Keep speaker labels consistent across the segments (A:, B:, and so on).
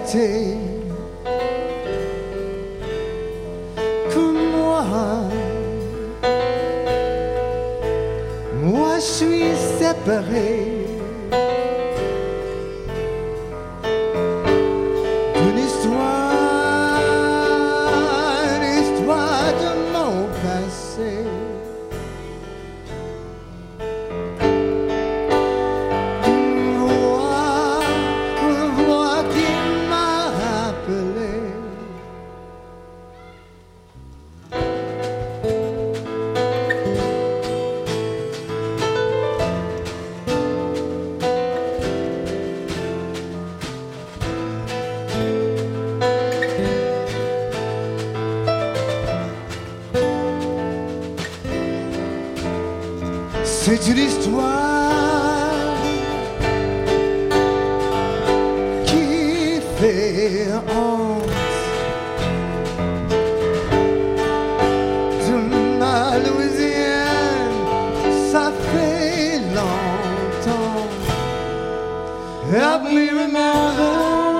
A: été comme moi. Moi je suis séparé d'une histoire de mon passé. Une voix qui m'a appelé. C'est une histoire qui fait honte de ma Louisiane, ça fait longtemps. Help me remember,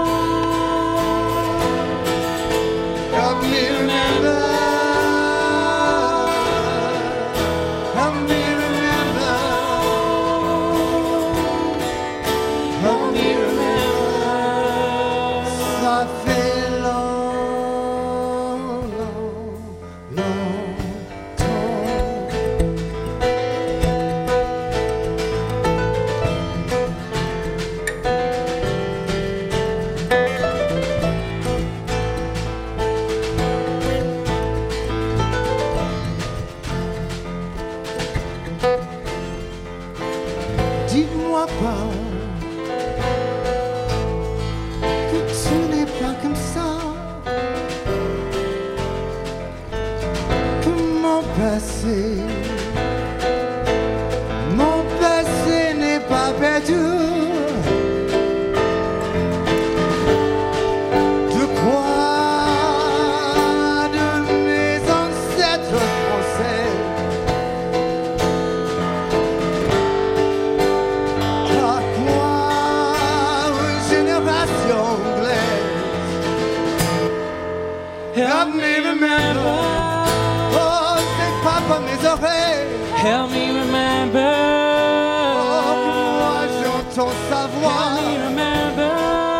A: help me remember, help me remember. Ça fait Dis-moi pas que tu n'es pas comme ça, que mon passé n'est pas perdu. De quoi de mes ancêtres français, à quoi une génération anglaise. Help me remember. Oh, c'est pas par mes oreilles.
B: Help me remember.
A: Oh, que moi j'entends sa voix.
B: Help me remember.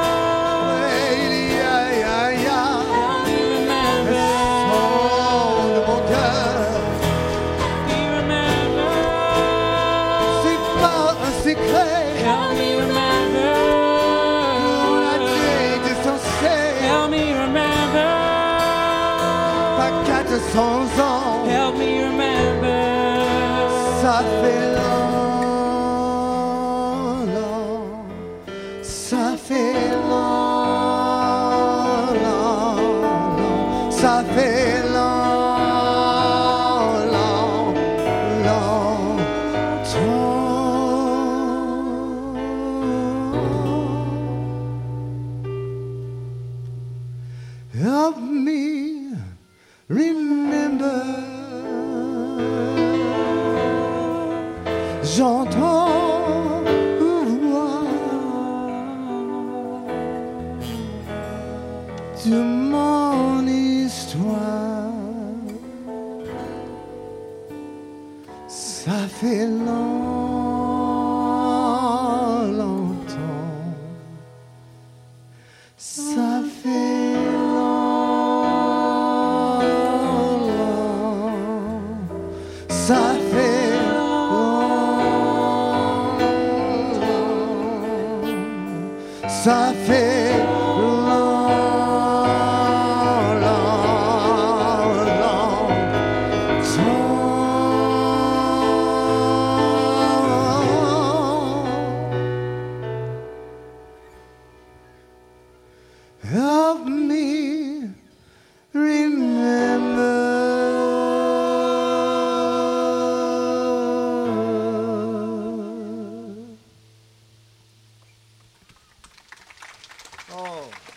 A: Help
B: me remember.
A: Le son de mon cœur.
B: Help me remember.
A: C'est pas un secret.
B: Help me remember.
A: On a dit de censé.
B: Help me remember.
A: Pas 400 ans.
B: Help me remember.
A: Ça fait ça fait ça fait Help me remember. J'entends voix de mon histoire. Ça fait longtemps. Ça fait ça fait ça fait Help me remember. Oh.